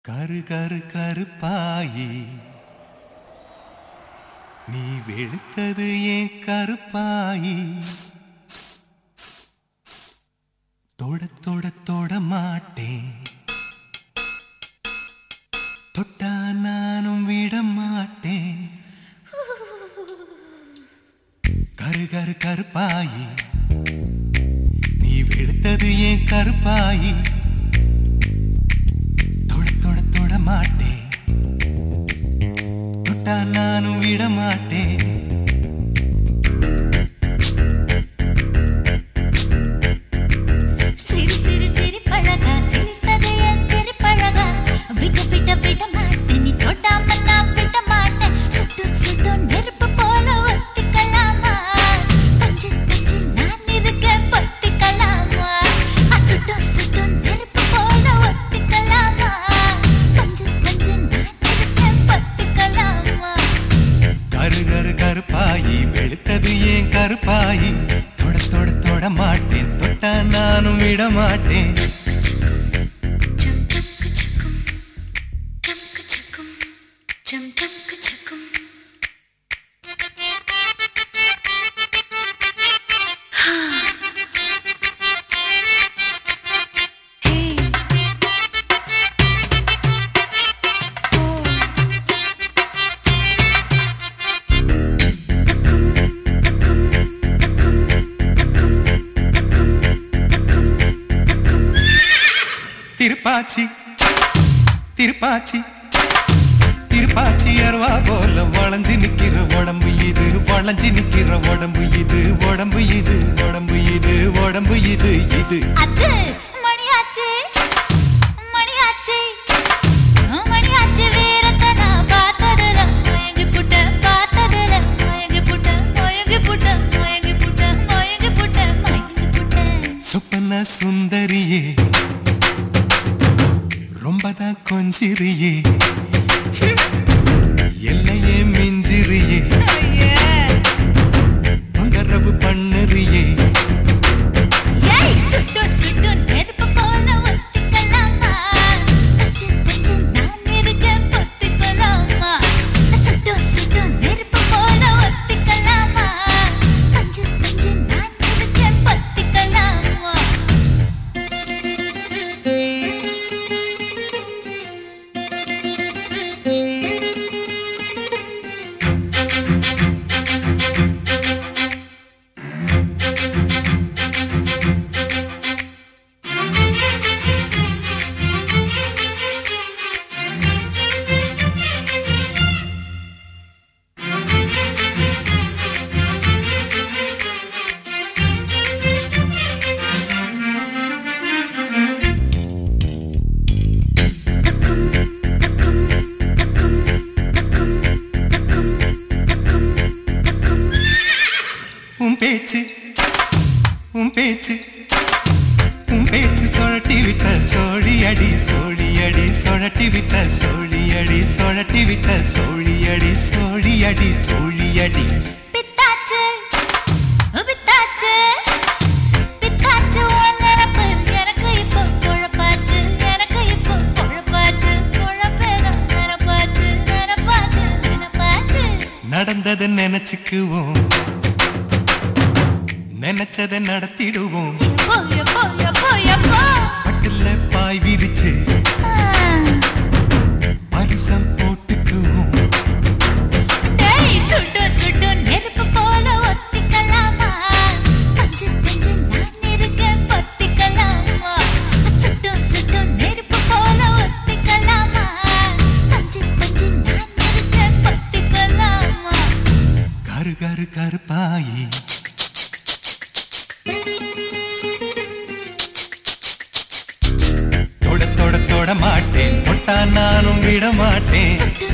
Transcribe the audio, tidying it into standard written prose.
கரு கரு கருப்பாயி நீ வெளுத்தது ஏன் கருப்பாயி தொட தொட தொட மாட்டேன் தொட்டா நானும் விட மாட்டேன் கரு கரு கருப்பாயி நீ வெளுத்தது ஏன் கருப்பாயி மாட்டேன் தொட்டா நானும் விட மாட்டேன் சிறு சிறு சிறு பழகா சிரித்ததைய சிறு பழகா விட்டு விட விட மாட்டேன் நீ தொட்டாம நான் விட மாட்டேன் சுட்டு சுட்டு நெருப்பு போல ஒத்திக்கலாமா பஞ்சு பஞ்சு நான் இருக்க பத்திக்கலாமா சுட்டு சுட்டு நெருப்பு போல ஒத்திக்கலாமா கருப்பாயி வெளுத்தது ஏன் கருப்பாயி தொட தொட தொட மாட்டேன் தொட்டா நானும் விட மாட்டேன் திருப்பாச்சி திருப்பாச்சி திருப்பாச்சி அருவா போல வளைஞ்சு நிக்கிற உடம்பு இது வளைஞ்சு நிக்கிற உடம்பு இது உடம்பு இது உடம்பு இது உடம்பு இது இது அது மணியாச்சி மணியாச்சி மணியாச்சி வீரத்தன பார்த்ததுல மயங்கி புட்ட பார்த்ததுல மயங்கி புட்ட மயங்கி புட்ட மயங்கி புட்ட மயங்கி புட்ட மயங்கி புட்ட சொப்பன சுந்தரியே ரொம்பதான் கொஞ்சிரியே எல்லையே மிஞ்சிரியே தொந்தரவு பண்ணுறியே சுட்டு சுட்டு நெருப்பு போல ஒத்திக்கலாமா பஞ்சு பஞ்சு நான் இருக்க பொத்திக்கலாமா சுட்டு சுட்டு நெருப்பு போல ஒத்திக்கலாமா பஞ்சு பஞ்சு நான் இருக்க பொத்திக்கலாமா பேச்சு உன் பேச்சு உன் பேச்சு சொழட்டி விட்ட சோழி அடி சோழி அடி சொழட்டி விட்ட சோழி அடி சொழட்டி விட்ட சோழி அடி சோழி அடி சோழி அடி பித்தாச்சு பித்தாச்சு பித்தாச்சு உன்னரப்பு எனக்கு இப்போ குழப்பாச்சு எனக்கு இப்போ குழப்பாச்சு குழப்பேதான் நினப்பாச்சு நினப்பாச்சு நினப்பாச்சு நடந்ததை நினைச்சுக்குவோம் நினைச்சதை நடத்திடுவோம் பட்டுல பாய் விரிச்சு பரிசம் போட்டுக்குவோம் சுட்டு சுட்டு நெருப்பு போல ஒத்திக்கலாமா பஞ்சு பஞ்சு நான் இருக்க பொத்திக்கலாமா சுட்டு சுட்டு நெருப்பு போல ஒத்திக்கலாமா பஞ்சு பஞ்சு நான் இருக்க பொத்திக்கலாமா கரு கரு கருப்பாயி தொட தொட தொட மாட்டேன் தொட்டா நானும் விட மாட்டேன்